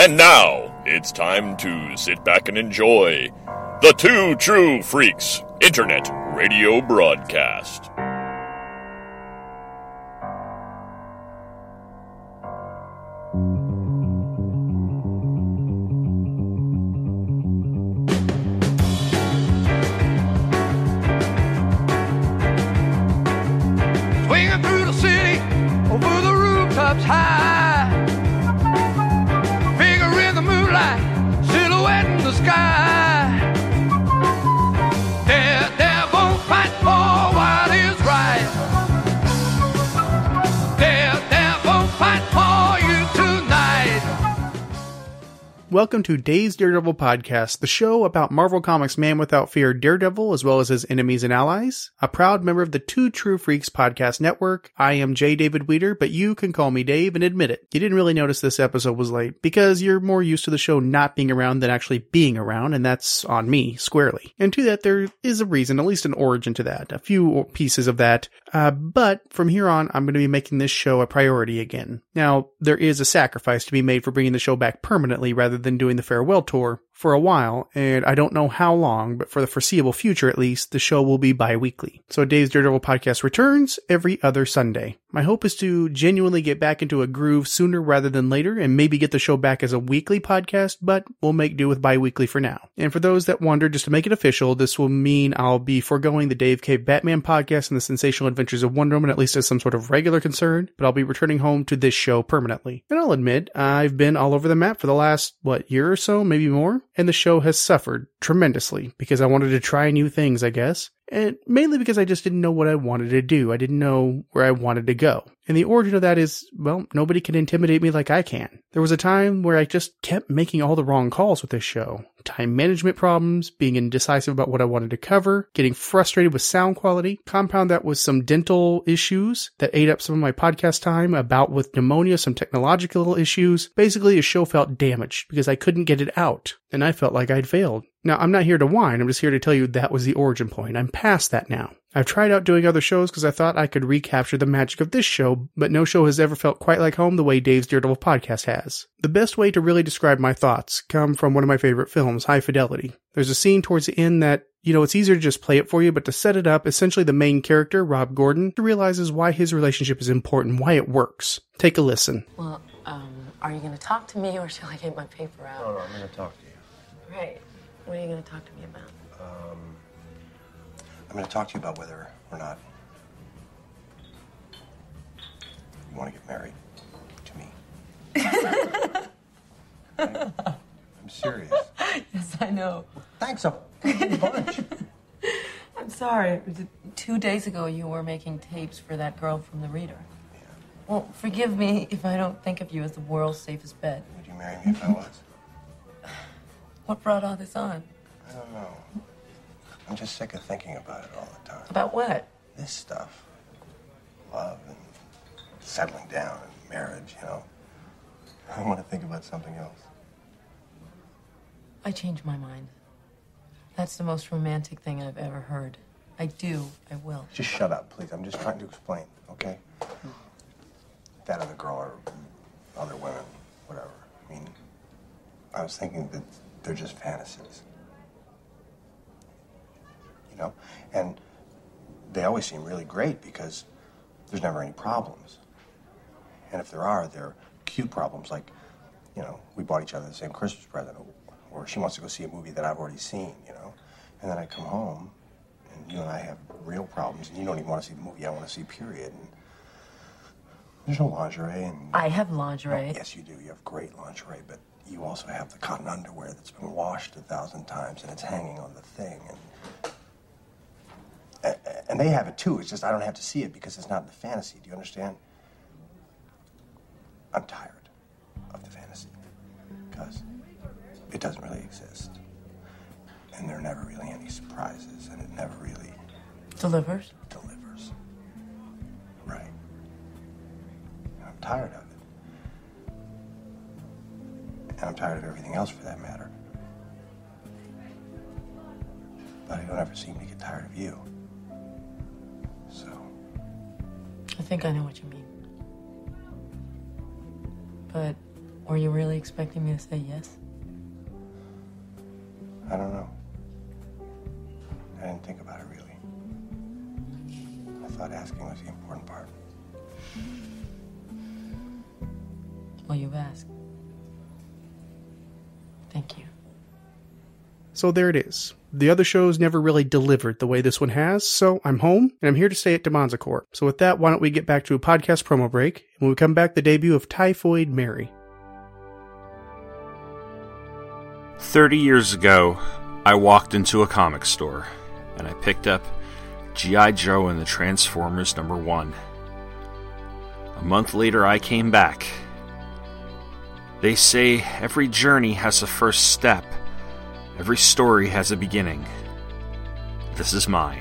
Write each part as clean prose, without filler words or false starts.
And now, it's time to sit back and enjoy the Two True Freaks Internet Radio Broadcast. Swinging through the city, over the rooftops high. Finger in the moonlight, silhouette in the sky. Daredevil fight for what is right. Daredevil fight for you tonight. Welcome to Dave's Daredevil Podcast, the show about Marvel Comics' Man Without Fear, Daredevil, as well as his enemies and allies. A proud member of the Two True Freaks podcast network. I am J. David Weeder, but you can call me Dave and admit it. You didn't really notice this episode was late because you're more used to the show not being around than actually being around, and that's on me, squarely. And to that, there is a reason, at least an origin to that, a few pieces of that. But from here on, I'm going to be making this show a priority again. Now, there is a sacrifice to be made for bringing the show back permanently rather than doing the farewell tour for a while, and I don't know how long, but for the foreseeable future at least, the show will be bi-weekly. So Dave's Daredevil Podcast returns every other Sunday. My hope is to genuinely get back into a groove sooner rather than later, and maybe get the show back as a weekly podcast, but we'll make do with bi-weekly for now. And for those that wonder, just to make it official, this will mean I'll be foregoing the Dave K. Batman podcast and the Sensational Adventures of Wonder Woman, at least as some sort of regular concern, but I'll be returning home to this show permanently. And I'll admit, I've been all over the map for the last, year or so, maybe more? And the show has suffered tremendously because I wanted to try new things, I guess. And mainly because I just didn't know what I wanted to do. I didn't know where I wanted to go. And the origin of that is, nobody can intimidate me like I can. There was a time where I just kept making all the wrong calls with this show. Time management problems, being indecisive about what I wanted to cover, getting frustrated with sound quality, compound that with some dental issues that ate up some of my podcast time, about with pneumonia, some technological issues. Basically, the show felt damaged because I couldn't get it out, and I felt like I'd failed. Now, I'm not here to whine, I'm just here to tell you that was the origin point. I'm past that now. I've tried out doing other shows because I thought I could recapture the magic of this show, but no show has ever felt quite like home the way Dave's Daredevil Podcast has. The best way to really describe my thoughts come from one of my favorite films, High Fidelity. There's a scene towards the end that, it's easier to just play it for you, but to set it up, essentially the main character, Rob Gordon, realizes why his relationship is important, why it works. Take a listen. Well, are you going to talk to me or shall I get my paper out? No, I'm going to talk to you. Right. What are you going to talk to me about? I'm going to talk to you about whether or not you want to get married to me. I'm serious. Yes, I know. Thanks a bunch. I'm sorry. 2 days ago, you were making tapes for that girl from The Reader. Yeah. Well, forgive me if I don't think of you as the world's safest bet. Would you marry me if I was? What brought all this on? I don't know. I'm just sick of thinking about it all the time. About what? This stuff. Love and settling down and marriage, I want to think about something else. I changed my mind. That's the most romantic thing I've ever heard. I will. Just shut up, please. I'm just trying to explain, okay? That other girl or other women, whatever. I was thinking that they're just fantasies. And they always seem really great because there's never any problems. And if there are, they're cute problems, like, we bought each other the same Christmas present, or she wants to go see a movie that I've already seen, And then I come home, and you and I have real problems, and you don't even want to see the movie I want to see, period. And there's no lingerie, and... I have lingerie. Oh, yes, you do. You have great lingerie, but you also have the cotton underwear that's been washed 1,000 times, and it's hanging on the thing, and they have it too. It's just I don't have to see it because it's not in the fantasy. Do you understand? I'm tired of the fantasy because it doesn't really exist. And there are never really any surprises, and it never really... Delivers? Delivers. Right. And I'm tired of it. And I'm tired of everything else for that matter. But I don't ever seem to get tired of you. So... I think I know what you mean. But Were you really expecting me to say yes? I don't know. I didn't think about it really. I thought asking was the important part. Well, you've asked. Thank you. So there it is. The other shows never really delivered the way this one has, so I'm home, and I'm here to stay at Demonza Corp. So with that, why don't we get back to a podcast promo break, and when we come back, the debut of Typhoid Mary. 30 years ago, I walked into a comic store, and I picked up G.I. Joe and the Transformers #1. A month later, I came back. They say every journey has a first step. Every story has a beginning. This is mine.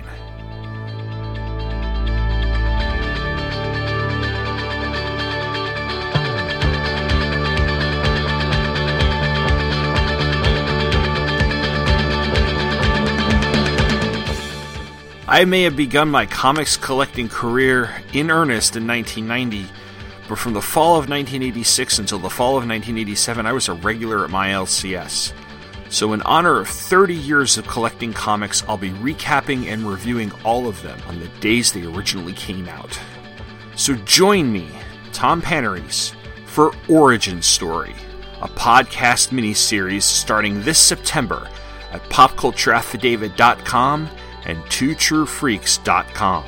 I may have begun my comics collecting career in earnest in 1990, but from the fall of 1986 until the fall of 1987, I was a regular at my LCS. So in honor of 30 years of collecting comics, I'll be recapping and reviewing all of them on the days they originally came out. So join me, Tom Paneris, for Origin Story, a podcast miniseries starting this September at popcultureaffidavit.com and twotruefreaks.com.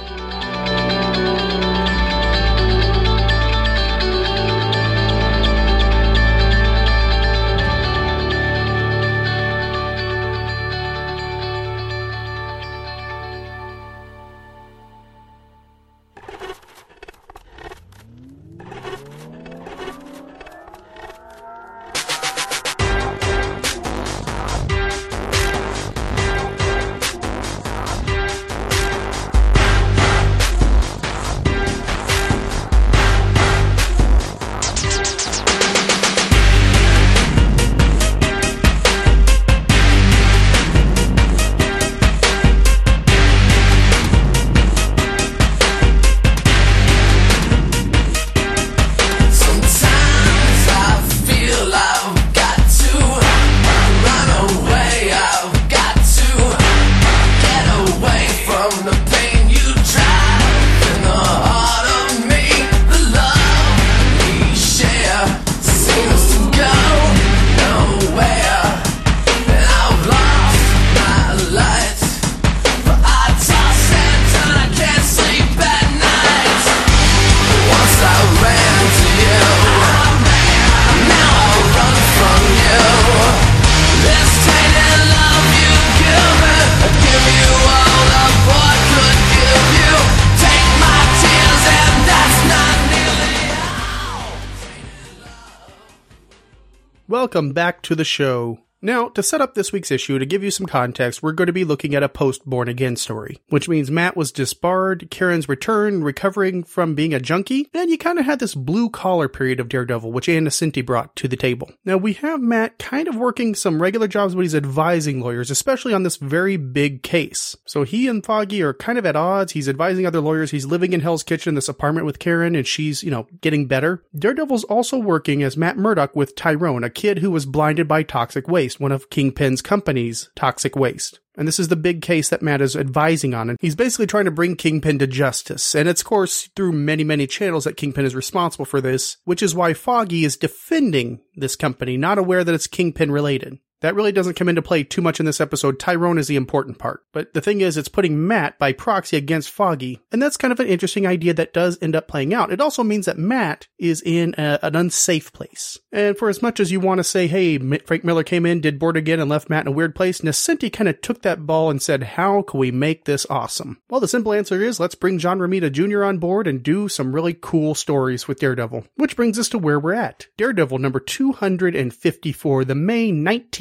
Welcome back to the show. Now, to set up this week's issue, to give you some context, we're going to be looking at a post-Born Again story, which means Matt was disbarred, Karen's returned, recovering from being a junkie, and you kind of had this blue-collar period of Daredevil, which Ann Nocenti brought to the table. Now, we have Matt kind of working some regular jobs, but he's advising lawyers, especially on this very big case. So he and Foggy are kind of at odds. He's advising other lawyers. He's living in Hell's Kitchen, this apartment with Karen, and she's, getting better. Daredevil's also working as Matt Murdock with Tyrone, a kid who was blinded by toxic waste, one of Kingpin's companies, Toxic Waste. And this is the big case that Matt is advising on, and he's basically trying to bring Kingpin to justice. And it's, of course, through many, many channels that Kingpin is responsible for this, which is why Foggy is defending this company, not aware that it's Kingpin related. That really doesn't come into play too much in this episode. Tyrone is the important part. But the thing is, it's putting Matt by proxy against Foggy. And that's kind of an interesting idea that does end up playing out. It also means that Matt is in an unsafe place. And for as much as you want to say, hey, Frank Miller came in, did Born Again, and left Matt in a weird place, Nocenti kind of took that ball and said, how can we make this awesome? Well, the simple answer is, let's bring John Romita Jr. on board and do some really cool stories with Daredevil. Which brings us to where we're at. Daredevil number 254, the May 19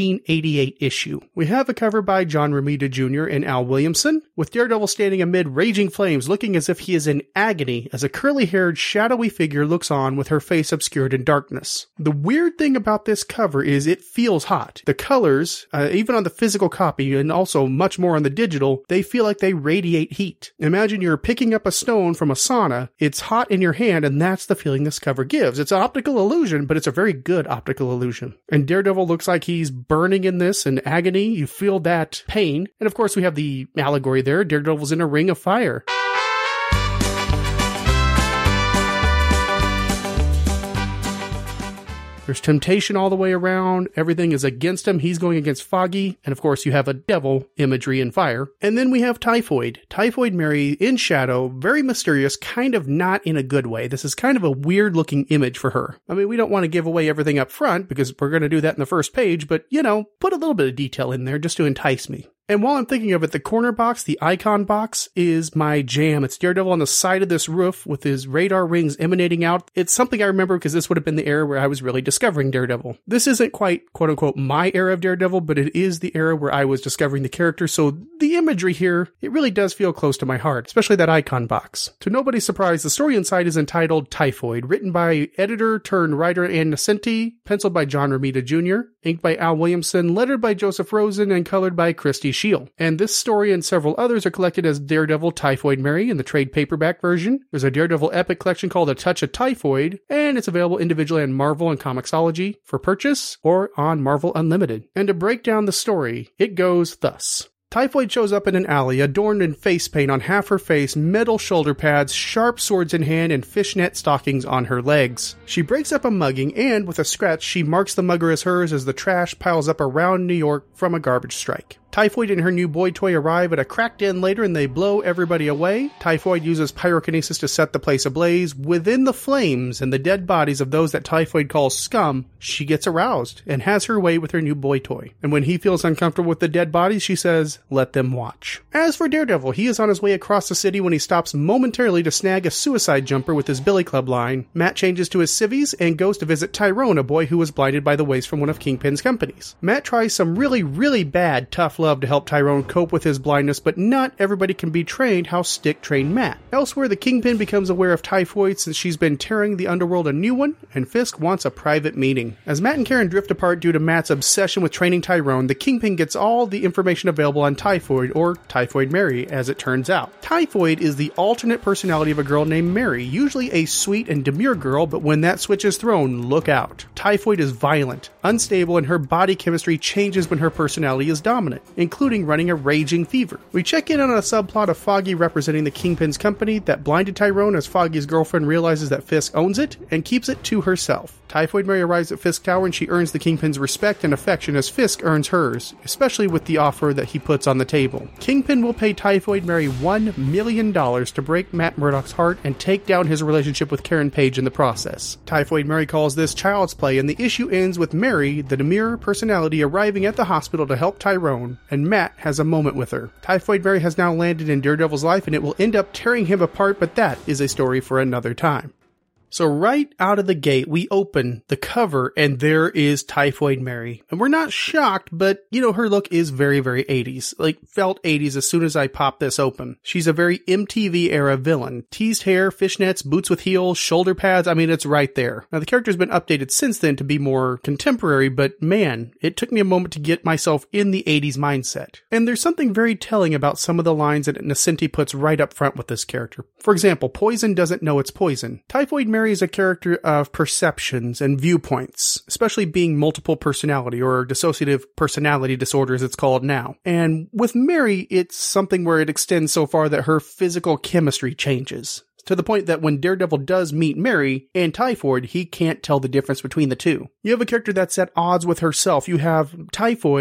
1988 issue. We have a cover by John Romita Jr. and Al Williamson, with Daredevil standing amid raging flames looking as if he is in agony as a curly-haired, shadowy figure looks on with her face obscured in darkness. The weird thing about this cover is it feels hot. The colors, even on the physical copy and also much more on the digital, they feel like they radiate heat. Imagine you're picking up a stone from a sauna, it's hot in your hand, and that's the feeling this cover gives. It's an optical illusion, but it's a very good optical illusion. And Daredevil looks like he's burning in this in agony. You feel that pain. And of course we have the allegory there. Daredevil's in a ring of fire. There's temptation all the way around. Everything is against him. He's going against Foggy. And of course, you have a devil imagery in fire. And then we have Typhoid. Typhoid Mary in shadow, very mysterious, kind of not in a good way. This is kind of a weird looking image for her. I mean, we don't want to give away everything up front because we're going to do that in the first page, but put a little bit of detail in there just to entice me. And while I'm thinking of it, the corner box, the icon box, is my jam. It's Daredevil on the side of this roof with his radar rings emanating out. It's something I remember because this would have been the era where I was really discovering Daredevil. This isn't quite, quote-unquote, my era of Daredevil, but it is the era where I was discovering the character, so the imagery here, it really does feel close to my heart, especially that icon box. To nobody's surprise, the story inside is entitled Typhoid, written by editor-turned-writer Ann Nocenti, penciled by John Romita Jr., inked by Al Williamson, lettered by Joseph Rosen, and colored by Christy Shield. And this story and several others are collected as Daredevil Typhoid Mary in the trade paperback version. There's a Daredevil Epic collection called A Touch of Typhoid, and it's available individually on Marvel and Comixology for purchase or on Marvel Unlimited. And to break down the story, it goes thus. Typhoid shows up in an alley, adorned in face paint on half her face, metal shoulder pads, sharp swords in hand, and fishnet stockings on her legs. She breaks up a mugging, and with a scratch, she marks the mugger as hers as the trash piles up around New York from a garbage strike. Typhoid and her new boy toy arrive at a cracked inn later and they blow everybody away. Typhoid uses pyrokinesis to set the place ablaze. Within the flames and the dead bodies of those that Typhoid calls scum, she gets aroused and has her way with her new boy toy. And when he feels uncomfortable with the dead bodies, she says, "Let them watch." As for Daredevil, he is on his way across the city when he stops momentarily to snag a suicide jumper with his Billy Club line. Matt changes to his civvies and goes to visit Tyrone, a boy who was blinded by the waste from one of Kingpin's companies. Matt tries some really bad tough love to help Tyrone cope with his blindness, but not everybody can be trained how Stick trained Matt. Elsewhere, the Kingpin becomes aware of Typhoid since she's been tearing the underworld a new one, and Fisk wants a private meeting. As Matt and Karen drift apart due to Matt's obsession with training Tyrone, the Kingpin gets all the information available on Typhoid, or Typhoid Mary, as it turns out. Typhoid is the alternate personality of a girl named Mary, usually a sweet and demure girl, but when that switch is thrown, look out. Typhoid is violent, unstable, and her body chemistry changes when her personality is dominant, including running a raging fever. We check in on a subplot of Foggy representing the Kingpin's company that blinded Tyrone as Foggy's girlfriend realizes that Fisk owns it and keeps it to herself. Typhoid Mary arrives at Fisk Tower and she earns the Kingpin's respect and affection as Fisk earns hers, especially with the offer that he puts on the table. Kingpin will pay Typhoid Mary $1 million to break Matt Murdock's heart and take down his relationship with Karen Page in the process. Typhoid Mary calls this child's play, and the issue ends with Mary, the demure personality, arriving at the hospital to help Tyrone, and Matt has a moment with her. Typhoid Mary has now landed in Daredevil's life and it will end up tearing him apart, but that is a story for another time. So right out of the gate, we open the cover and there is Typhoid Mary. And we're not shocked, but her look is very 80s. Like felt 80s as soon as I popped this open. She's a very MTV era villain. Teased hair, fishnets, boots with heels, shoulder pads. I mean, it's right there. Now the character's been updated since then to be more contemporary, but man, it took me a moment to get myself in the 80s mindset. And there's something very telling about some of the lines that Nocenti puts right up front with this character. For example, poison doesn't know it's poison. Typhoid Mary is a character of perceptions and viewpoints, especially being multiple personality or dissociative personality disorder as it's called now. And with Mary, it's something where it extends so far that her physical chemistry changes. To the point that when Daredevil does meet Mary and Typhoid, he can't tell the difference between the two. You have a character that's at odds with herself. You have Typhoid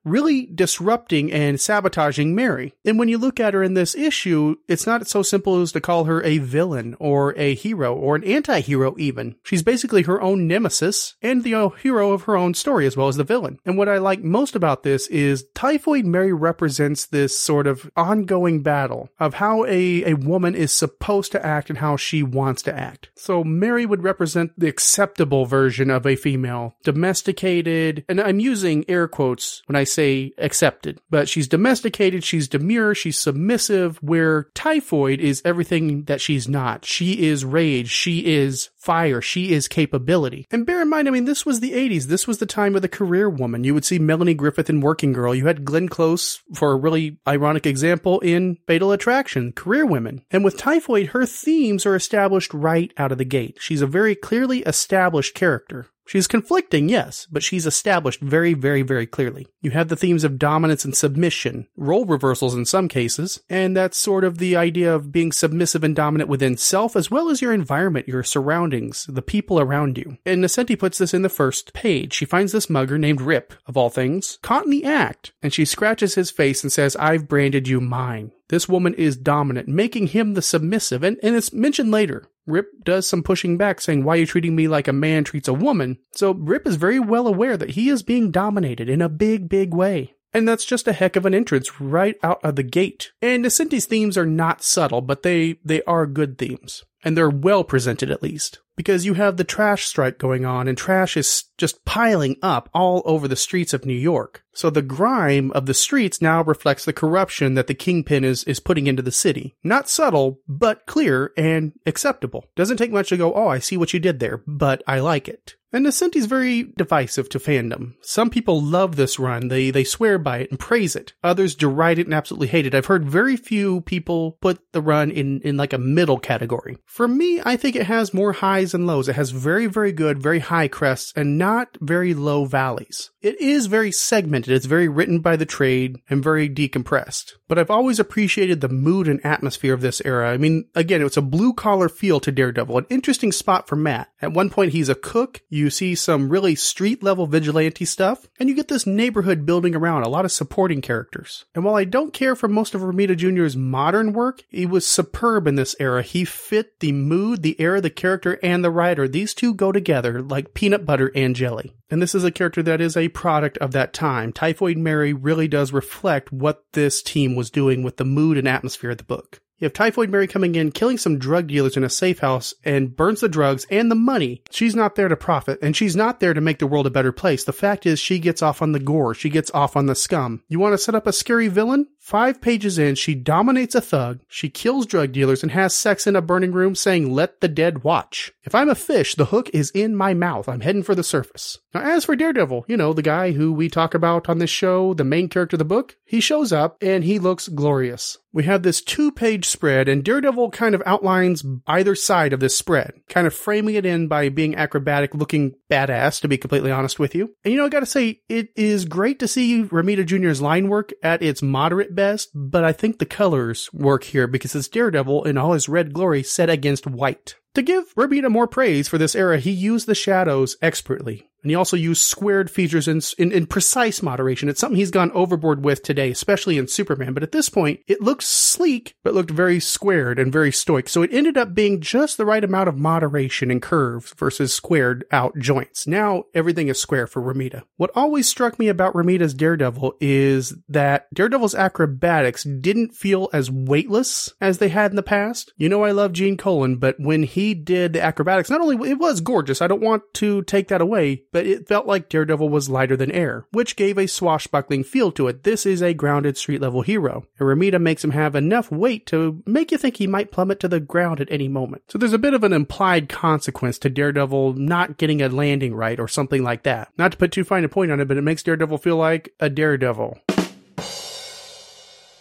really disrupting and sabotaging Mary. And when you look at her in this issue, it's not so simple as to call her a villain or a hero or an anti-hero even. She's basically her own nemesis and the hero of her own story as well as the villain. And what I like most about this is Typhoid Mary represents this sort of ongoing battle of how a woman is supposed to act and how she wants to act. So Mary would represent the acceptable version of a female, domesticated, and I'm using air quotes when I say accepted, but she's domesticated, she's demure, she's submissive, where Typhoid is everything that she's not. She is rage, she is fire, she is capability. And bear in mind, I mean, this was the 80s. This was the time of the career woman. You would see Melanie Griffith in Working Girl. You had Glenn Close, for a really ironic example, in Fatal Attraction, career women. And with Typhoid, her themes are established right out of the gate. She's a very clearly established character. She's conflicting, yes, but she's established very, very, very clearly. You have the themes of dominance and submission, role reversals in some cases, and that's sort of the idea of being submissive and dominant within self as well as your environment, your surroundings, the people around you. And Nocenti puts this in the first page. She finds this mugger named Rip, of all things, caught in the act, and she scratches his face and says, "I've branded you mine." This woman is dominant, making him the submissive, and it's mentioned later. Rip does some pushing back, saying, "Why are you treating me like a man treats a woman?" So Rip is very well aware that he is being dominated in a big, big way. And that's just a heck of an entrance right out of the gate. And Nocenti's themes are not subtle, but they are good themes. And they're well presented at least. Because you have the trash strike going on, and trash is just piling up all over the streets of New York. So the grime of the streets now reflects the corruption that the Kingpin is putting into the city. Not subtle, but clear and acceptable. Doesn't take much to go, "Oh, I see what you did there, but I like it." And Nocenti's very divisive to fandom. Some people love this run. They swear by it and praise it. Others deride it and absolutely hate it. I've heard very few people put the run in like a middle category. For me, I think it has more highs and lows. It has very, very good, very high crests and not very low valleys. It is very segmented. It's very written by the trade and very decompressed. But I've always appreciated the mood and atmosphere of this era. I mean, again, it's a blue-collar feel to Daredevil, an interesting spot for Matt. At one point, he's a cook. You see some really street-level vigilante stuff, and you get this neighborhood building around, a lot of supporting characters. And while I don't care for most of Romita Jr.'s modern work, he was superb in this era. He fit the mood, the era, the character, and the writer. These two go together like peanut butter and jelly. And this is a character that is a product of that time. Typhoid Mary really does reflect what this team was doing with the mood and atmosphere of the book. You have Typhoid Mary coming in, killing some drug dealers in a safe house, and burns the drugs and the money. She's not there to profit, and she's not there to make the world a better place. The fact is, she gets off on the gore. She gets off on the scum. You want to set up a scary villain? 5 pages in, she dominates a thug, she kills drug dealers, and has sex in a burning room saying, "Let the dead watch." If I'm a fish, the hook is in my mouth. I'm heading for the surface. Now, as for Daredevil, you know, the guy who we talk about on this show, the main character of the book, he shows up, and he looks glorious. We have this 2-page spread, and Daredevil kind of outlines either side of this spread, kind of framing it in by being acrobatic, looking badass, to be completely honest with you. And you know, I gotta say, it is great to see Romita Jr.'s line work at its moderate best, but I think the colors work here because it's Daredevil in all his red glory set against white. To give Romita more praise for this era, he used the shadows expertly. And he also used squared features in precise moderation. It's something he's gone overboard with today, especially in Superman. But at this point, it looked sleek, but looked very squared and very stoic. So it ended up being just the right amount of moderation and curves versus squared out joints. Now everything is square for Romita. What always struck me about Romita's Daredevil is that Daredevil's acrobatics didn't feel as weightless as they had in the past. You know, I love Gene Colan, but when he did the acrobatics, not only it was gorgeous, I don't want to take that away, but it felt like Daredevil was lighter than air, which gave a swashbuckling feel to it. This is a grounded street-level hero, and Romita makes him have enough weight to make you think he might plummet to the ground at any moment. So there's a bit of an implied consequence to Daredevil not getting a landing right or something like that. Not to put too fine a point on it, but it makes Daredevil feel like a daredevil.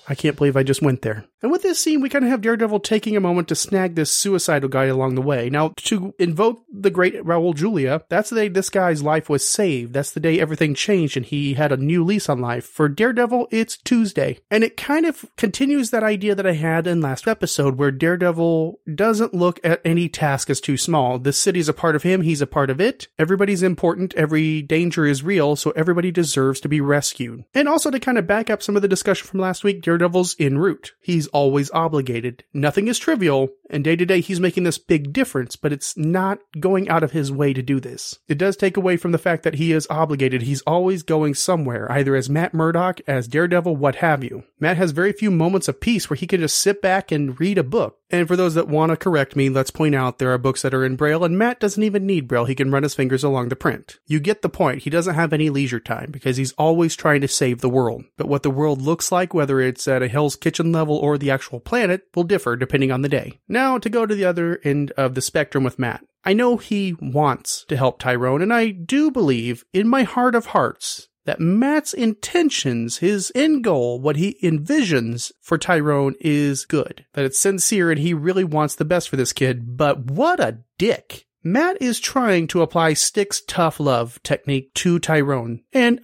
I can't believe I just went there. And with this scene, we kind of have Daredevil taking a moment to snag this suicidal guy along the way. Now, to invoke the great Raul Julia, that's the day this guy's life was saved. That's the day everything changed and he had a new lease on life. For Daredevil, it's Tuesday. And it kind of continues that idea that I had in last episode where Daredevil doesn't look at any task as too small. This city's a part of him. He's a part of it. Everybody's important. Every danger is real. So everybody deserves to be rescued. And also to kind of back up some of the discussion from last week, Daredevil's en route. He's always obligated. Nothing is trivial, and day to day he's making this big difference, but it's not going out of his way to do this. It does take away from the fact that he is obligated. He's always going somewhere, either as Matt Murdock, as Daredevil, what have you. Matt has very few moments of peace where he can just sit back and read a book. And for those that want to correct me, let's point out there are books that are in Braille, and Matt doesn't even need Braille. He can run his fingers along the print. You get the point. He doesn't have any leisure time because he's always trying to save the world. But what the world looks like, whether it's at a Hell's Kitchen level or the actual planet, will differ depending on the day. Now, to go to the other end of the spectrum with Matt. I know he wants to help Tyrone, and I do believe, in my heart of hearts, that Matt's intentions, his end goal, what he envisions for Tyrone is good. That it's sincere and he really wants the best for this kid, but what a dick. Matt is trying to apply Stick's tough love technique to Tyrone. And,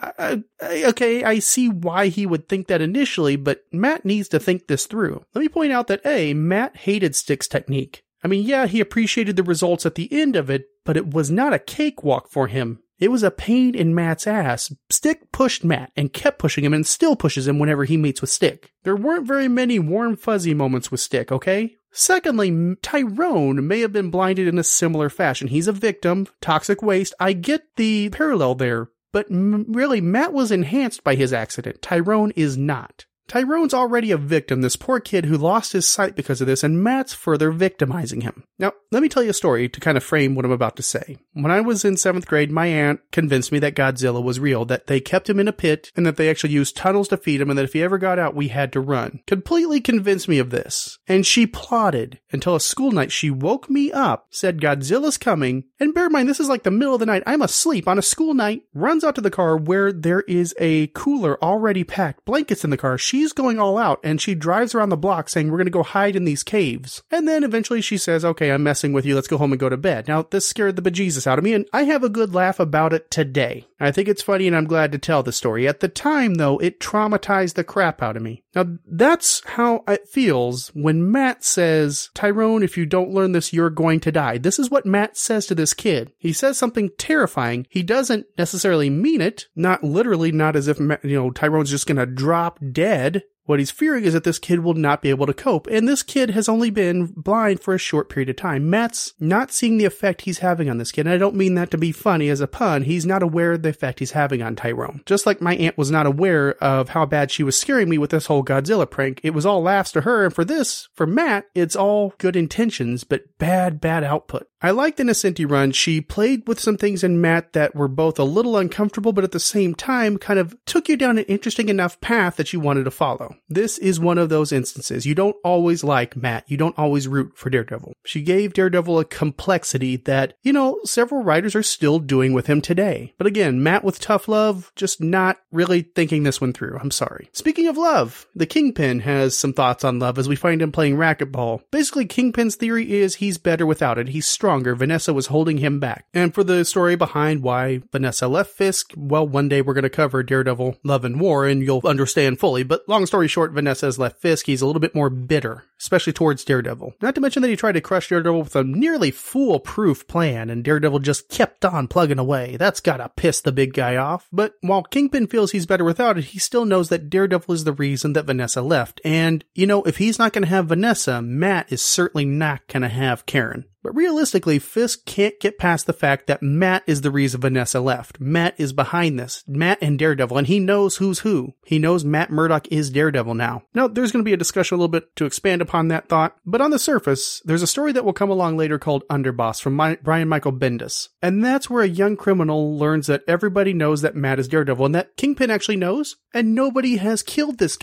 I see why he would think that initially, but Matt needs to think this through. Let me point out that Matt hated Stick's technique. I mean, yeah, he appreciated the results at the end of it, but it was not a cakewalk for him. It was a pain in Matt's ass. Stick pushed Matt and kept pushing him and still pushes him whenever he meets with Stick. There weren't very many warm fuzzy moments with Stick, okay? Secondly, Tyrone may have been blinded in a similar fashion. He's a victim, toxic waste. I get the parallel there, but really Matt was enhanced by his accident. Tyrone is not. Tyrone's already a victim, this poor kid who lost his sight because of this, and Matt's further victimizing him. Now, let me tell you a story to kind of frame what I'm about to say. When I was in 7th grade, my aunt convinced me that Godzilla was real, that they kept him in a pit, and that they actually used tunnels to feed him, and that if he ever got out, we had to run. Completely convinced me of this. And she plotted until a school night. She woke me up, said Godzilla's coming, and bear in mind, this is like the middle of the night. I'm asleep on a school night, runs out to the car where there is a cooler already packed, blankets in the car. She's going all out, and she drives around the block saying, we're going to go hide in these caves. And then eventually she says, okay, I'm messing with you. Let's go home and go to bed. Now, this scared the bejesus out of me, and I have a good laugh about it today. I think it's funny, and I'm glad to tell the story. At the time, though, it traumatized the crap out of me. Now, that's how it feels when Matt says, Tyrone, if you don't learn this, you're going to die. This is what Matt says to this kid. He says something terrifying. He doesn't necessarily mean it. Not literally, not as if, Tyrone's just going to drop dead. What he's fearing is that this kid will not be able to cope, and this kid has only been blind for a short period of time. Matt's not seeing the effect he's having on this kid, and I don't mean that to be funny as a pun. He's not aware of the effect he's having on Tyrone. Just like my aunt was not aware of how bad she was scaring me with this whole Godzilla prank. It was all laughs to her, and for Matt, it's all good intentions, but bad output. I liked the Nascenti run. She played with some things in Matt that were both a little uncomfortable, but at the same time kind of took you down an interesting enough path that you wanted to follow. This is one of those instances. You don't always like Matt. You don't always root for Daredevil. She gave Daredevil a complexity that, several writers are still doing with him today. But again, Matt with tough love, just not really thinking this one through. I'm sorry. Speaking of love, the Kingpin has some thoughts on love as we find him playing racquetball. Basically, Kingpin's theory is he's better without it. He's stronger. Vanessa was holding him back. And for the story behind why Vanessa left Fisk, well, one day we're going to cover Daredevil, Love and War, and you'll understand fully. But long story short, Vanessa has left Fisk. He's a little bit more bitter, especially towards Daredevil. Not to mention that he tried to crush Daredevil with a nearly foolproof plan, and Daredevil just kept on plugging away. That's gotta piss the big guy off. But while Kingpin feels he's better without it, he still knows that Daredevil is the reason that Vanessa left. And, if he's not going to have Vanessa, Matt is certainly not going to have Karen. But realistically, Fisk can't get past the fact that Matt is the reason Vanessa left. Matt is behind this. Matt and Daredevil, and he knows who's who. He knows Matt Murdock is Daredevil now. Now, there's going to be a discussion a little bit to expand upon that thought, but on the surface, there's a story that will come along later called Underboss from Brian Michael Bendis. And that's where a young criminal learns that everybody knows that Matt is Daredevil, and that Kingpin actually knows, and nobody has killed this guy.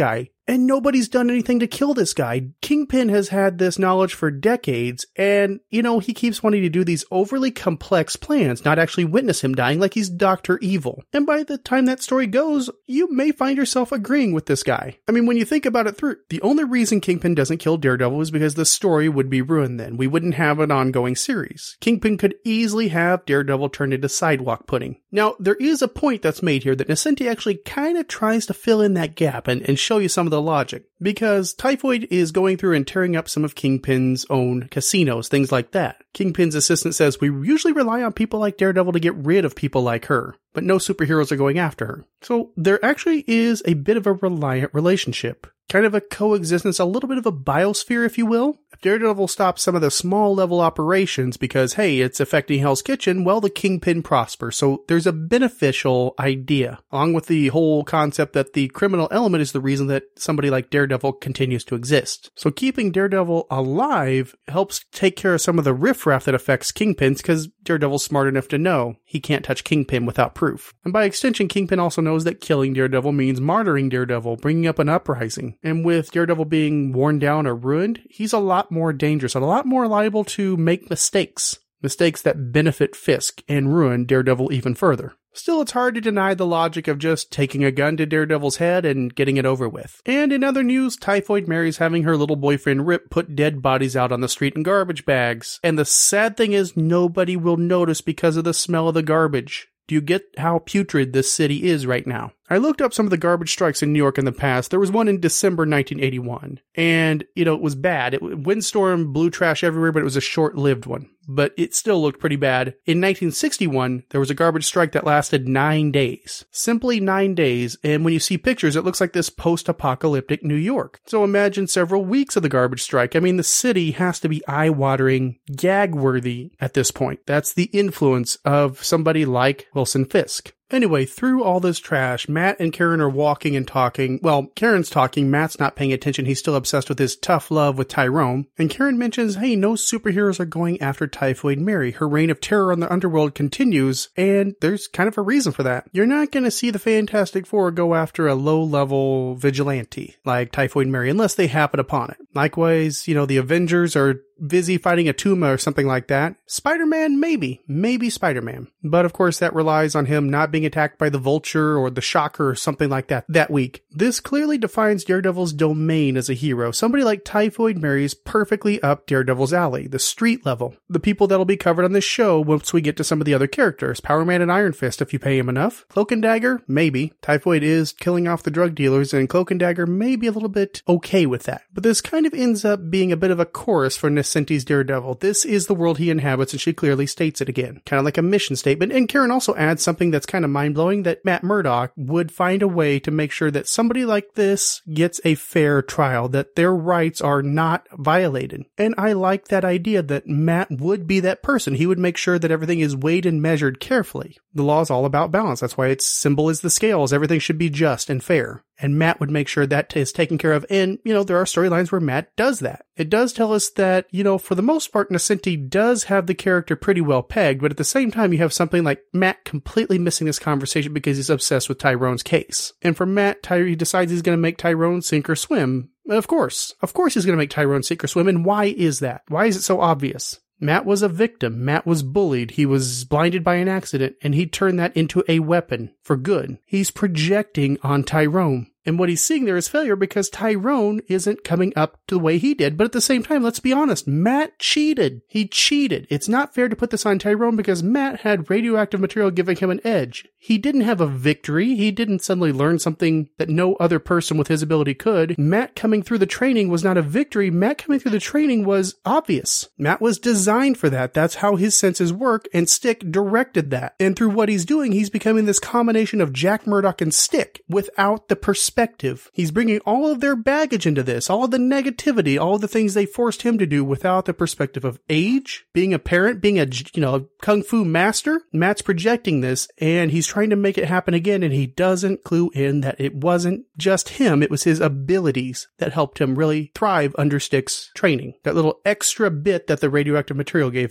and nobody's done anything to kill this guy. Kingpin has had this knowledge for decades, and, he keeps wanting to do these overly complex plans, not actually witness him dying like he's Dr. Evil. And by the time that story goes, you may find yourself agreeing with this guy. I mean, when you think about it through, the only reason Kingpin doesn't kill Daredevil is because the story would be ruined then. We wouldn't have an ongoing series. Kingpin could easily have Daredevil turned into sidewalk pudding. Now, there is a point that's made here that Nocenti actually kind of tries to fill in that gap and show you some of the logic. Because Typhoid is going through and tearing up some of Kingpin's own casinos, things like that. Kingpin's assistant says, we usually rely on people like Daredevil to get rid of people like her, but no superheroes are going after her. So there actually is a bit of a reliant relationship. Kind of a coexistence, a little bit of a biosphere, if you will. If Daredevil stops some of the small level operations because, hey, it's affecting Hell's Kitchen, well, the Kingpin prospers. So there's a beneficial idea, along with the whole concept that the criminal element is the reason that somebody like Daredevil continues to exist. So keeping Daredevil alive helps take care of some of the riffraff that affects Kingpins, because Daredevil's smart enough to know he can't touch Kingpin without proof. And by extension, Kingpin also knows that killing Daredevil means martyring Daredevil, bringing up an uprising. And with Daredevil being worn down or ruined, he's a lot more dangerous and a lot more liable to make mistakes. Mistakes that benefit Fisk and ruin Daredevil even further. Still, it's hard to deny the logic of just taking a gun to Daredevil's head and getting it over with. And in other news, Typhoid Mary's having her little boyfriend Rip put dead bodies out on the street in garbage bags. And the sad thing is, nobody will notice because of the smell of the garbage. Do you get how putrid this city is right now? I looked up some of the garbage strikes in New York in the past. There was one in December 1981. And, it was bad. Windstorm blew trash everywhere, but it was a short-lived one. But it still looked pretty bad. In 1961, there was a garbage strike that lasted 9 days. Simply 9 days. And when you see pictures, it looks like this post-apocalyptic New York. So imagine several weeks of the garbage strike. I mean, the city has to be eye-watering, gag-worthy at this point. That's the influence of somebody like Wilson Fisk. Anyway, through all this trash, Matt and Karen are walking and talking. Well, Karen's talking, Matt's not paying attention, he's still obsessed with his tough love with Tyrone. And Karen mentions, hey, no superheroes are going after Typhoid Mary. Her reign of terror on the underworld continues, and there's kind of a reason for that. You're not going to see the Fantastic Four go after a low-level vigilante like Typhoid Mary, unless they happen upon it. Likewise, the Avengers are busy fighting a Tuma or something like that. Spider-Man, maybe Spider-Man. But of course that relies on him not being attacked by the Vulture or the Shocker or something like that week. This clearly defines Daredevil's domain as a hero. Somebody like Typhoid Mary is perfectly up Daredevil's alley, the street level. The people that'll be covered on this show once we get to some of the other characters. Power Man and Iron Fist if you pay him enough. Cloak and Dagger, maybe. Typhoid is killing off the drug dealers, and Cloak and Dagger may be a little bit okay with that. But this kind of ends up being a bit of a chorus for Nocenti's Daredevil. This is the world he inhabits, and she clearly states it again. Kind of like a mission statement. And Karen also adds something that's kind of mind-blowing, that Matt Murdock would find a way to make sure that somebody like this gets a fair trial, that their rights are not violated. And I like that idea that Matt would be that person. He would make sure that everything is weighed and measured carefully. The law is all about balance. That's why its symbol is the scales. Everything should be just and fair. And Matt would make sure that is taken care of. And, there are storylines where Matt does that. It does tell us that, for the most part, Nocenti does have the character pretty well pegged, but at the same time, you have something like Matt completely missing this conversation because he's obsessed with Tyrone's case. And for Matt, he decides he's going to make Tyrone sink or swim. Of course he's going to make Tyrone sink or swim. And why is that? Why is it so obvious? Matt was a victim. Matt was bullied. He was blinded by an accident, and he turned that into a weapon for good. He's projecting on Tyrone. And what he's seeing there is failure because Tyrone isn't coming up to the way he did. But at the same time, let's be honest, Matt cheated. He cheated. It's not fair to put this on Tyrone because Matt had radioactive material giving him an edge. He didn't have a victory. He didn't suddenly learn something that no other person with his ability could. Matt coming through the training was not a victory. Matt coming through the training was obvious. Matt was designed for that. That's how his senses work, and Stick directed that. And through what he's doing, he's becoming this combination of Jack Murdock and Stick without the perspective. He's bringing all of their baggage into this, all of the negativity, all of the things they forced him to do without the perspective of age, being a parent, being a kung fu master. Matt's projecting this, and he's trying to make it happen again, and he doesn't clue in that it wasn't just him, it was his abilities that helped him really thrive under Stick's training. That little extra bit that the radioactive material gave him.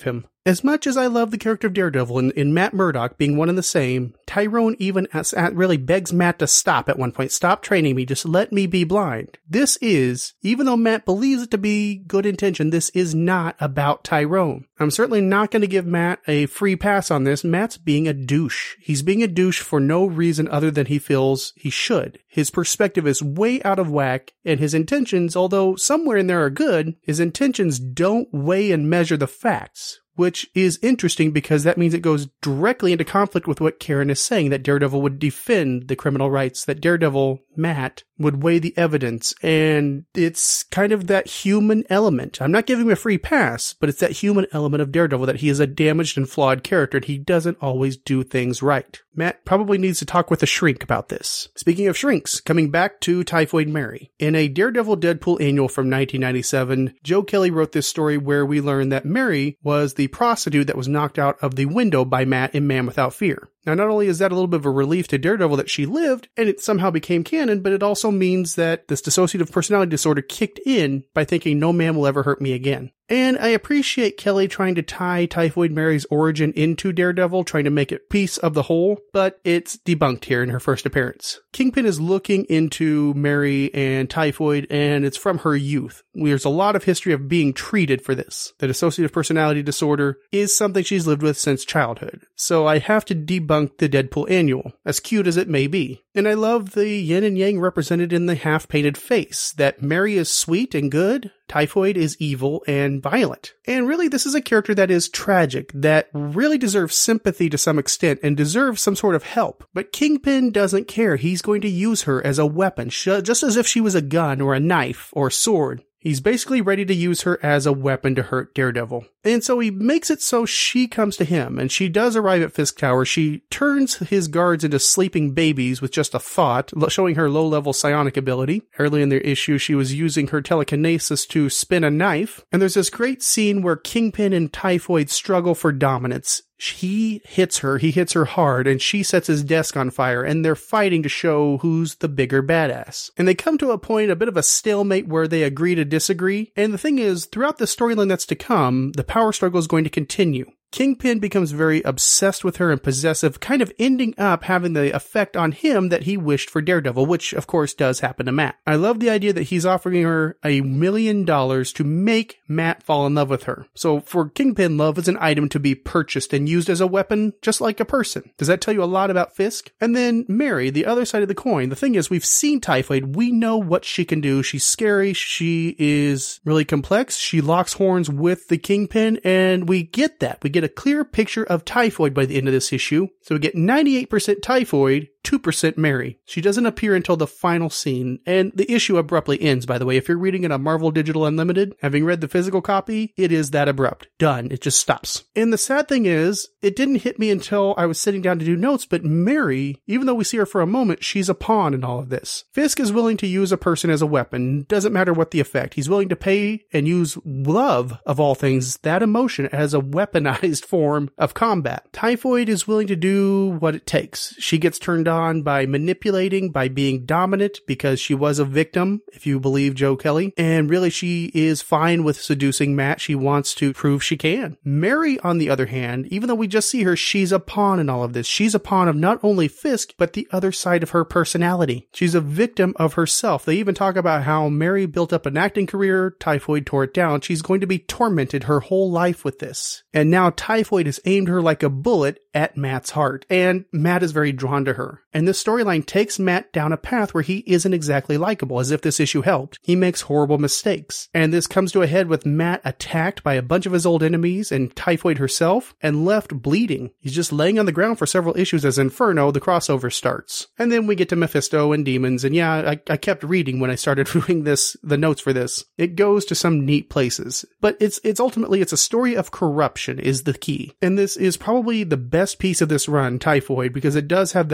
As much as I love the character of Daredevil and Matt Murdock being one and the same, Tyrone even really begs Matt to stop at one point. Stop training me. Just let me be blind. This is, even though Matt believes it to be good intention, this is not about Tyrone. I'm certainly not going to give Matt a free pass on this. Matt's being a douche. He's being a douche for no reason other than he feels he should. His perspective is way out of whack, and his intentions, although somewhere in there are good, his intentions don't weigh and measure the facts. Which is interesting because that means it goes directly into conflict with what Karen is saying, that Daredevil would defend the criminal rights, that Daredevil, Matt, would weigh the evidence, and it's kind of that human element. I'm not giving him a free pass, but it's that human element of Daredevil, that he is a damaged and flawed character, and he doesn't always do things right. Matt probably needs to talk with a shrink about this. Speaking of shrinks, coming back to Typhoid Mary. In a Daredevil Deadpool annual from 1997, Joe Kelly wrote this story where we learn that Mary was the prostitute that was knocked out of the window by Matt in Man Without Fear. Now, not only is that a little bit of a relief to Daredevil that she lived and it somehow became canon, but it also means that this dissociative personality disorder kicked in by thinking no man will ever hurt me again. And I appreciate Kelly trying to tie Typhoid Mary's origin into Daredevil, trying to make it piece of the whole, but it's debunked here in her first appearance. Kingpin is looking into Mary and Typhoid, and it's from her youth. There's a lot of history of being treated for this. The dissociative personality disorder is something she's lived with since childhood. So I have to debunk the Deadpool annual, as cute as it may be. And I love the yin and yang represented in the half-painted face, that Mary is sweet and good, Typhoid is evil and violent. And really, this is a character that is tragic, that really deserves sympathy to some extent and deserves some sort of help. But Kingpin doesn't care. He's going to use her as a weapon, just as if she was a gun or a knife or a sword. He's basically ready to use her as a weapon to hurt Daredevil. And so he makes it so she comes to him, and she does arrive at Fisk Tower. She turns his guards into sleeping babies with just a thought, showing her low-level psionic ability. Early in their issue, she was using her telekinesis to spin a knife. And there's this great scene where Kingpin and Typhoid struggle for dominance. He hits her hard, and she sets his desk on fire, and they're fighting to show who's the bigger badass. And they come to a point, a bit of a stalemate, where they agree to disagree. And the thing is, throughout the storyline that's to come, the power struggle is going to continue. Kingpin becomes very obsessed with her and possessive, kind of ending up having the effect on him that he wished for Daredevil, which of course does happen to Matt. I love the idea that he's offering her $1 million to make Matt fall in love with her. So for Kingpin, love is an item to be purchased and used as a weapon, just like a person. Does that tell you a lot about Fisk? And then Mary, the other side of the coin. The thing is, we've seen Typhoid. We know what she can do. She's scary. She is really complex. She locks horns with the Kingpin, and we get that. We get a clear picture of Typhoid by the end of this issue. So we get 98% Typhoid, 2% Mary. She doesn't appear until the final scene, and the issue abruptly ends, by the way. If you're reading it on Marvel Digital Unlimited, having read the physical copy, it is that abrupt. Done. It just stops. And the sad thing is, it didn't hit me until I was sitting down to do notes, but Mary, even though we see her for a moment, she's a pawn in all of this. Fisk is willing to use a person as a weapon. Doesn't matter what the effect. He's willing to pay and use love, of all things, that emotion, as a weaponized form of combat. Typhoid is willing to do what it takes. She gets turned on by manipulating, by being dominant, because she was a victim, if you believe Joe Kelly. And really, she is fine with seducing Matt. She wants to prove she can. Mary, on the other hand, even though we just see her, she's a pawn in all of this. She's a pawn of not only Fisk, but the other side of her personality. She's a victim of herself. They even talk about how Mary built up an acting career, Typhoid tore it down. She's going to be tormented her whole life with this. And now Typhoid has aimed her like a bullet at Matt's heart, and Matt is very drawn to her. And this storyline takes Matt down a path where he isn't exactly likable, as if this issue helped. He makes horrible mistakes. And this comes to a head with Matt attacked by a bunch of his old enemies and Typhoid herself, and left bleeding. He's just laying on the ground for several issues as Inferno, the crossover, starts. And then we get to Mephisto and demons, and yeah, I kept reading when I started doing the notes for this. It goes to some neat places. But it's ultimately a story of corruption is the key. And this is probably the best piece of this run, Typhoid, because it does have that corruption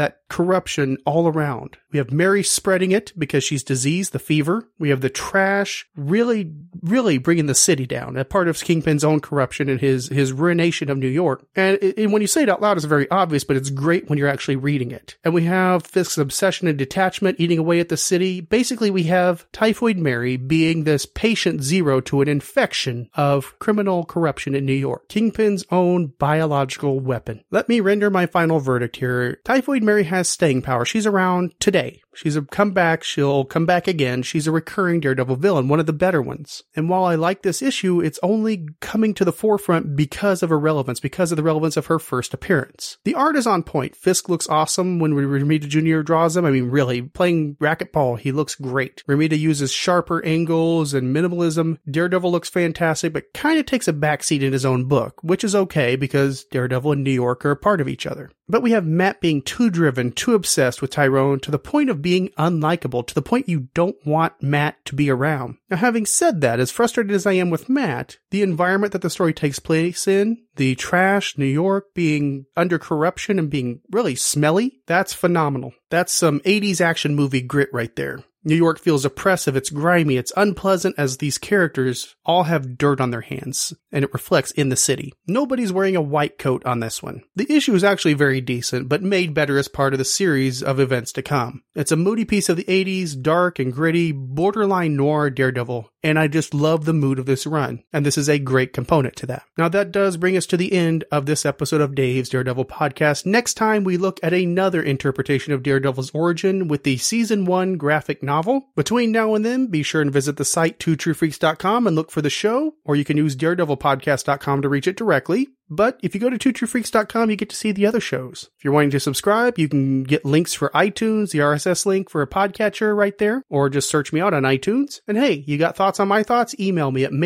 corruption all around. We have Mary spreading it because she's diseased, the fever. We have the trash really bringing the city down, a part of Kingpin's own corruption and his ruination of New York. And when you say it out loud, it's very obvious, but it's great when you're actually reading it. And we have Fisk's obsession and detachment eating away at the city. Basically, we have Typhoid Mary being this patient zero to an infection of criminal corruption in New York. Kingpin's own biological weapon. Let me render my final verdict here. Typhoid Mary has staying power. She's around today. She's come back. She'll come back again. She's a recurring Daredevil villain, one of the better ones. And while I like this issue, it's only coming to the forefront because of her relevance, because of the relevance of her first appearance. The art is on point. Fisk looks awesome when Romita Jr. draws him. I mean, really, playing racquetball, he looks great. Romita uses sharper angles and minimalism. Daredevil looks fantastic, but kind of takes a backseat in his own book, which is okay because Daredevil and New York are a part of each other. But we have Matt being too driven, too obsessed with Tyrone to the point of being unlikable, to the point you don't want Matt to be around. Now, having said that, as frustrated as I am with Matt, the environment that the story takes place in, the trash, New York being under corruption and being really smelly, that's phenomenal. That's some 80s action movie grit right there. New York feels oppressive, it's grimy, it's unpleasant as these characters all have dirt on their hands, and it reflects in the city. Nobody's wearing a white coat on this one. The issue is actually very decent, but made better as part of the series of events to come. It's a moody piece of the 80s, dark and gritty, borderline noir Daredevil, and I just love the mood of this run, and this is a great component to that. Now that does bring us to the end of this episode of Dave's Daredevil podcast. Next time we look at another interpretation of Daredevil's origin with the Season 1 graphic novel. Between now and then, be sure and visit the site twotruefreaks.com and look for the show, or you can use daredevilpodcast.com to reach it directly. But if you go to twotruefreaks.com, you get to see the other shows. If you're wanting to subscribe, you can get links for iTunes, the RSS link for a podcatcher right there, or just search me out on iTunes. And hey, you got thoughts on my thoughts? Email me at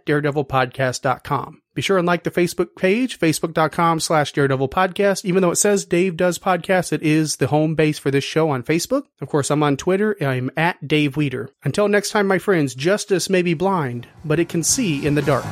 mail@daredevilpodcast.com. Be sure and like the Facebook page, facebook.com/daredevilpodcast. Even though it says Dave Does Podcast, it is the home base for this show on Facebook. Of course, I'm on Twitter. I'm at Dave Weeder. Until next time, my friends, justice may be blind, but it can see in the dark.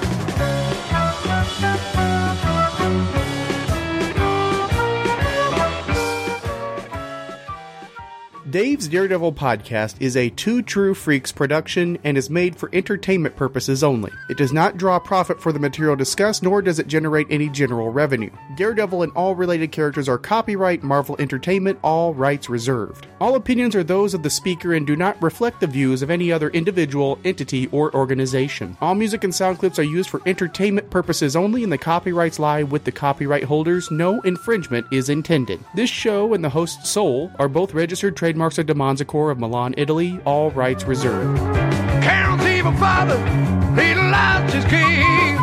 Dave's Daredevil podcast is a Two True Freaks production and is made for entertainment purposes only. It does not draw profit for the material discussed, nor does it generate any general revenue. Daredevil and all related characters are copyright Marvel Entertainment, all rights reserved. All opinions are those of the speaker and do not reflect the views of any other individual, entity, or organization. All music and sound clips are used for entertainment purposes only and the copyrights lie with the copyright holders. No infringement is intended. This show and the host Soul are both registered trademarks of DeMonzicore of Milan, Italy, all rights reserved. Carol's evil father, he lost his king.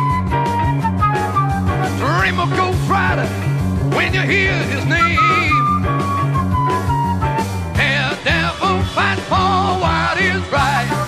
Dream of Ghost Rider when you hear his name. Daredevil fight for what is right.